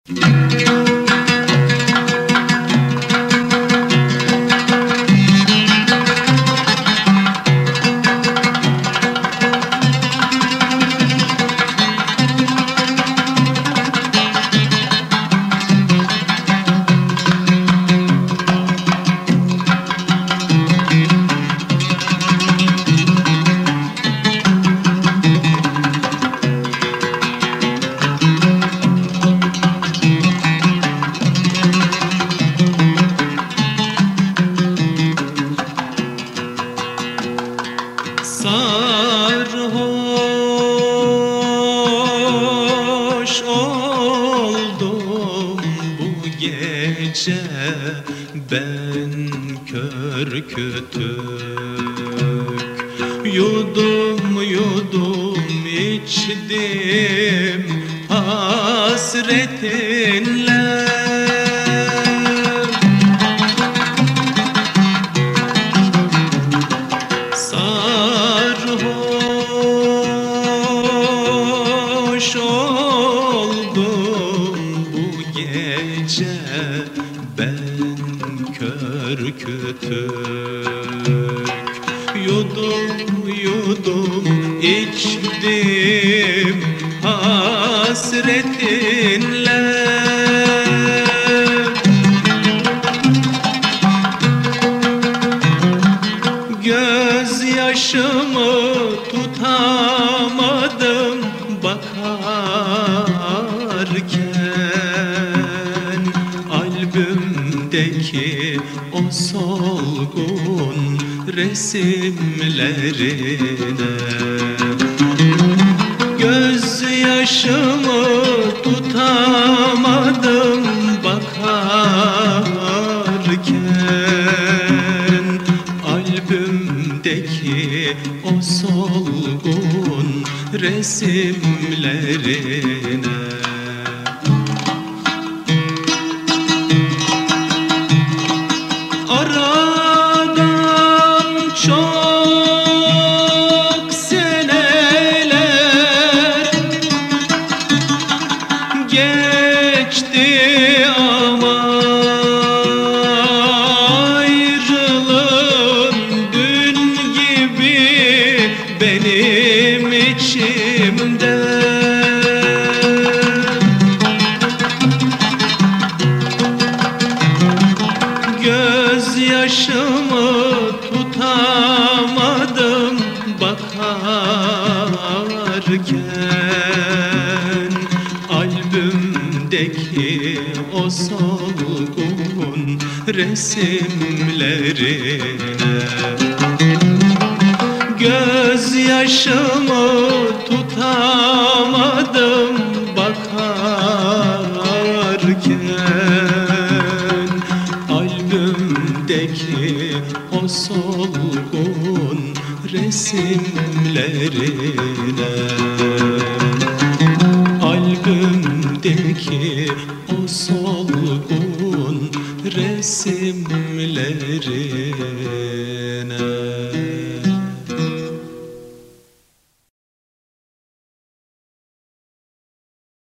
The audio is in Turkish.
Sarhoş oldum bu gece, ben kör kütük. Yudum yudum içtim hasretinle. Sarhoş oldum bu gece, ben kör kütük. Yudum yudum içtim hasretinle. Gözyaşımı tutamadım bakarken albümdeki o solgun resimlerine. Gözyaşımı tutamadım bakarken albümdeki o solgun resimlerine. Aradan çok seneler geçti ama ayrılığın dün gibi benim içimde. Gözyaşımı tutamadım bakarken albümdeki o solgun resimlerine. Gözyaşımı tutamadım bakarken albümdeki o solgun resimlerine. Albümdeki o solgun resimlerine.